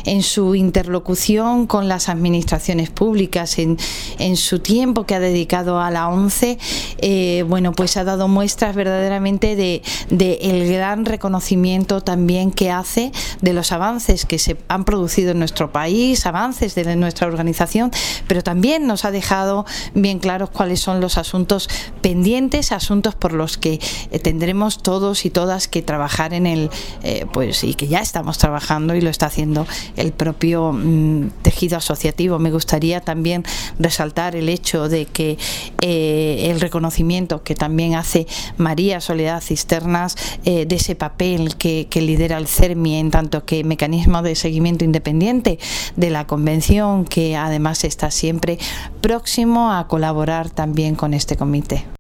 en su interlocución con las administraciones públicas, en su tiempo que ha dedicado a la ONCE, bueno, pues ha dado muestras verdaderamente de el gran reconocimiento también que hace de los avances que se han producido en nuestro país, avances de nuestra organización, pero también nos ha dejado bien claros cuáles son los asuntos pendientes, asuntos por los que tendremos todos y todas que trabajar en el, pues, y que ya estamos trabajando y lo está haciendo el propio tejido asociativo. Me gustaría también resaltar el hecho de que el reconocimiento que también hace María Soledad Cisternas de ese papel que lidera el CERMI, en tanto que mecanismo de seguimiento independiente de la Convención, que además está siempre próximo a colaborar también con este comité.